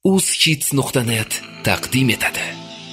uzkids.net taqdim etadi.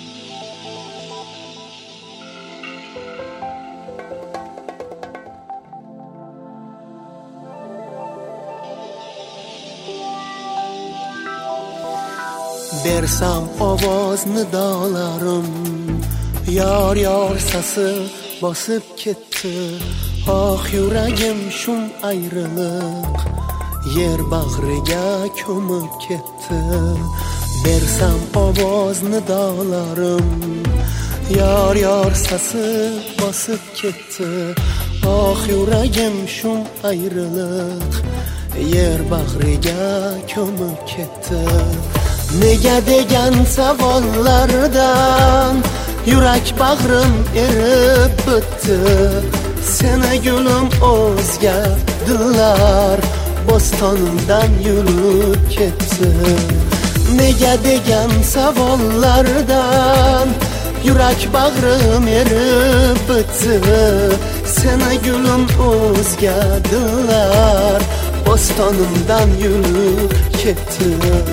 Bersam ovoz nidolarim, yor yor sasi bosib ketdi. Ah yuragim shum ayriliq, yer bag'riga ko'mib ketdi. Bersam ovoz nidolarim, yor yor sasi bosib ketdi. Ah yuragim shum ayriliq, yer bag'riga ko'mib ketdi. Nega degan savollardan yurak bag'rim erib bitdi. Seni gulim o'zga, dillar bo'stonimdan yurib ketdi. Nega degan savollardan yurak bag'rim erib bitdi. Seni gulim o'zga, dillar bo'stonimdan yurib ketdi.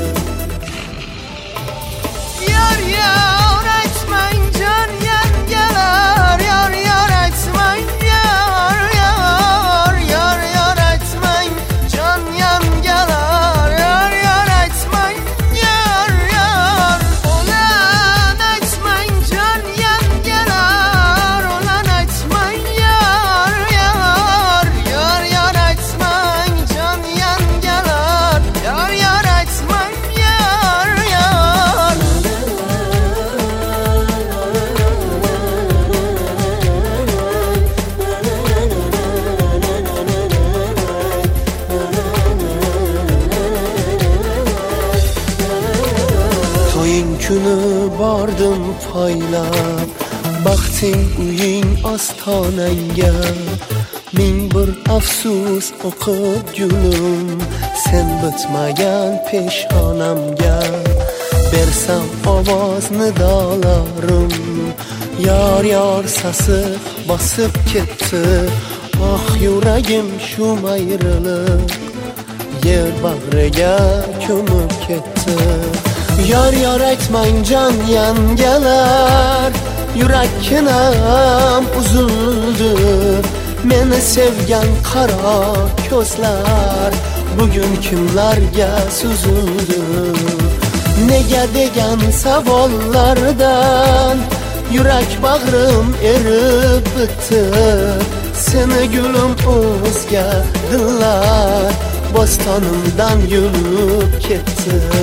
Kuni bordim poylab, baxting uying ostonangga. Ming bir afsus o'qib gulim, sen bitmagan peshonamga. Bersam ovoz nidolarim, yor yor sasi bosib ketdi. Ah yuragim shum ayriliq, yer bag'riga ko'mib ketdi. Yor yor aytmang jon yangalar, yurakkinam uzildi. Meni sevgan qaro ko'zlar bugun kimlarga suzildi. Nega degan savollardan yurak bag'rim erib bitdi. Seni gulim o'zga, dillar bo'stonimdan yurib ketdi.